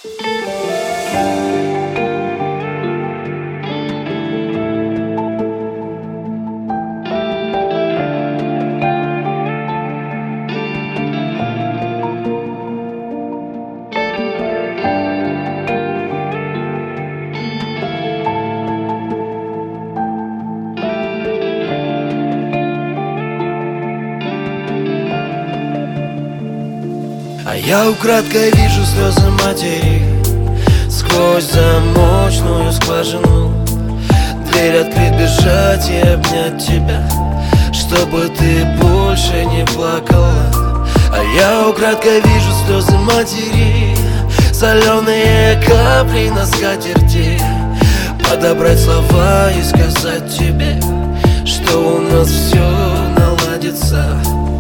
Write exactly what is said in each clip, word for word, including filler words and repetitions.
А я украдкой вижу слезы матери сквозь замочную скважину. Дверь открыть, бежать и обнять тебя, чтобы ты больше не плакала. А я украдкой вижу слезы матери, соленые капли на скатерти. Подобрать слова и сказать тебе, что у нас все наладится.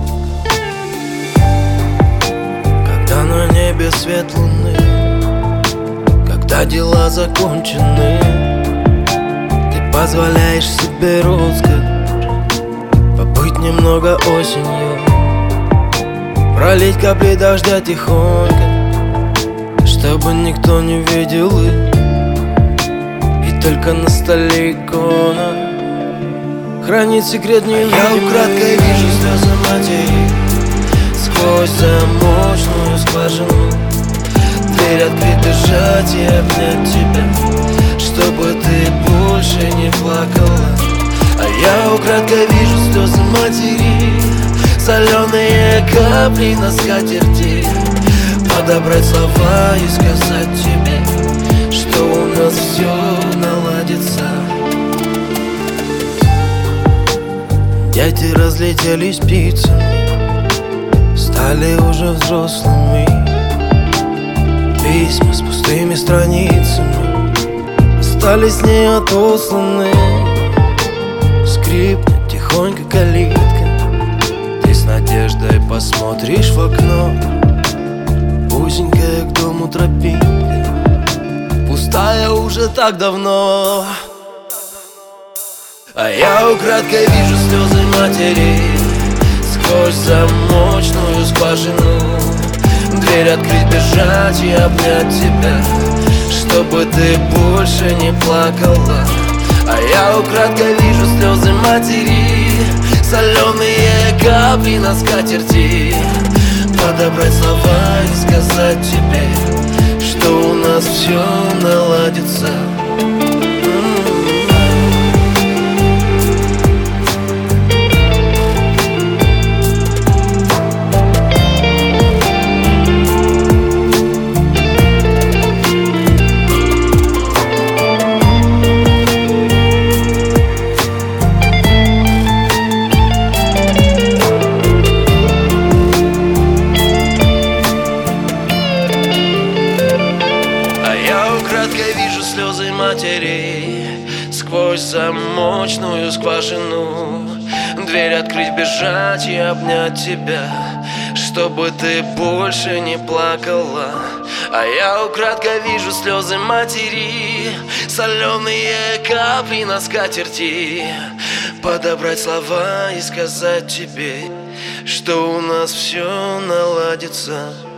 На небе свет луны, когда дела закончены, ты позволяешь себе роскошь побыть немного осенью, пролить капли дождя тихонько, чтобы никто не видел их. И только на столе икона хранит секрет невидимый. Я украдкой вижу слезы матери сквозь замочную скважину. Дверь открыть, бежать и обнять тебя, чтобы ты больше не плакала. А я украдкой вижу слезы матери, соленые капли на скатерти. Подобрать слова и сказать тебе, что у нас все наладится. Дети разлетелись птицами, стали уже взрослыми. Письма с пустыми страницами остались не отосланы. Скрипнет тихонько калитка, ты с надеждой посмотришь в окно. Узенькая к дому тропинка, пустая уже так давно. А я украдкой вижу слезы матери сквозь замочную скважину. Дверь открыть, бежать и обнять тебя, чтобы ты больше не плакала. А я украдкой вижу слезы матери, соленые капли на скатерти. Подобрать слова и сказать тебе, что у нас все наладится. Слезы матери сквозь замочную скважину. Дверь открыть, бежать и обнять тебя, чтобы ты больше не плакала. А я украдкой вижу слезы матери, соленые капли на скатерти. Подобрать слова и сказать тебе, что у нас все наладится.